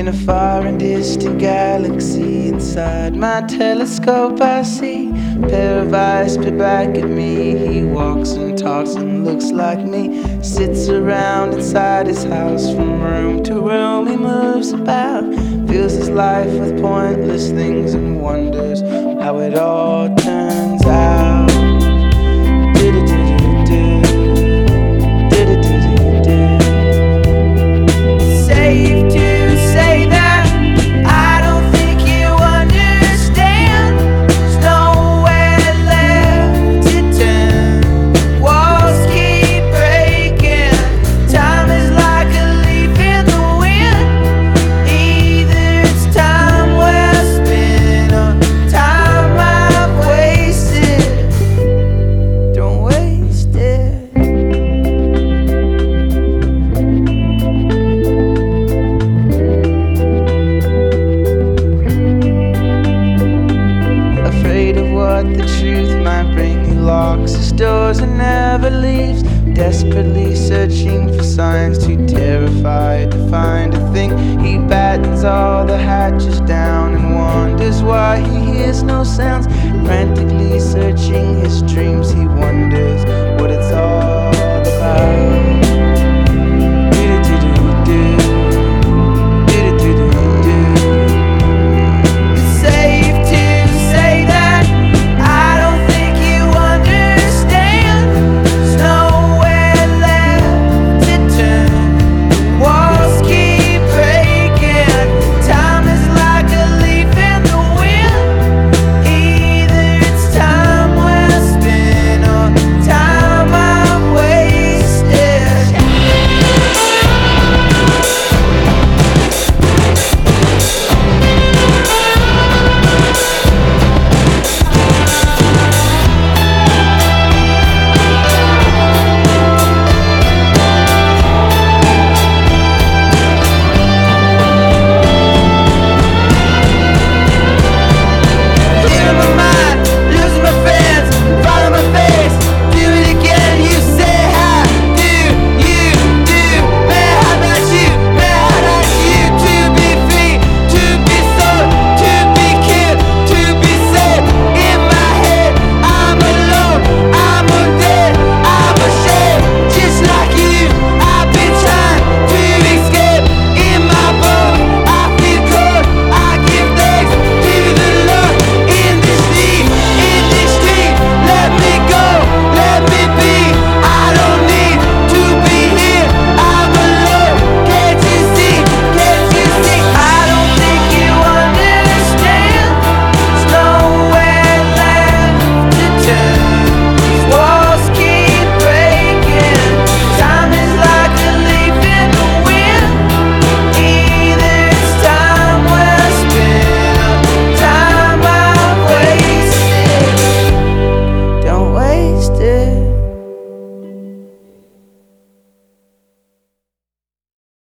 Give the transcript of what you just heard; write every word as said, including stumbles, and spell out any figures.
a far and distant galaxy. Inside my telescope I see a pair of eyes peer back at me. He walks and talks and looks like me, sits around inside his house. From room to room he moves about, fills his life with pointless things and wonders how it all turns out. Safe to say that I don't think you understand. There's nowhere left to turn. Walls keep breaking. Time is like a leaf in the wind. Either it's time well spent or time I've wasted. Don't waste it. Afraid of what the truth might bring, he locks his doors and never leaves, desperately searching for signs, too terrified to find a thing. He battens all the hatches down and wonders why he hears no sounds. Frantically searching his dreams, he wonders what it's all